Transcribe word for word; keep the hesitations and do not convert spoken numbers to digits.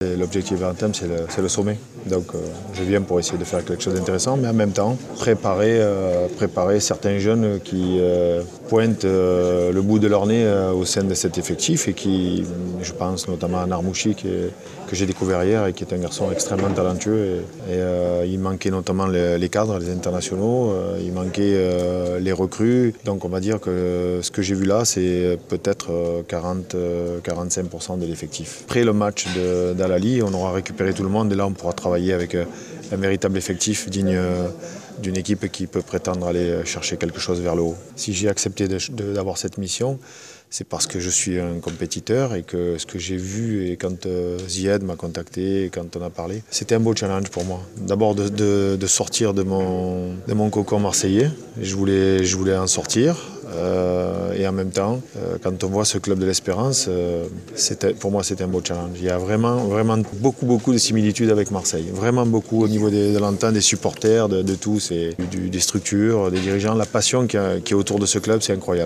L'objectif à terme, c'est le, le sommet. Donc euh, je viens pour essayer de faire quelque chose d'intéressant, mais en même temps, préparer, euh, préparer certains jeunes qui euh, pointent euh, le bout de leur nez euh, au sein de cet effectif et qui, je pense notamment à Narmouchi, qui est, que j'ai découvert hier et qui est un garçon extrêmement talentueux. Et, et euh, il manquait notamment les, les cadres, les internationaux, euh, il manquait euh, les recrues. Donc on va dire que ce que j'ai vu là, c'est peut-être quarante à quarante-cinq pour cent de l'effectif. Après le match de, d'Al-Ahly, on aura récupéré tout le monde et là on pourra travailler avec un véritable effectif digne d'une équipe qui peut prétendre aller chercher quelque chose vers le haut. Si j'ai accepté de, de, d'avoir cette mission, c'est parce que je suis un compétiteur et que ce que j'ai vu, et quand euh, Zied m'a contacté, et quand on a parlé, c'était un beau challenge pour moi. D'abord de, de, de sortir de mon, de mon cocon marseillais, je voulais, je voulais en sortir. Euh, et en même temps, euh, quand on voit ce club de l'Espérance, euh, pour moi c'était un beau challenge. Il y a vraiment, vraiment beaucoup, beaucoup de similitudes avec Marseille. Vraiment beaucoup au niveau des, de l'entente, des supporters, de, de tous, et du, des structures, des dirigeants. La passion qui, a, qui est autour de ce club, c'est incroyable.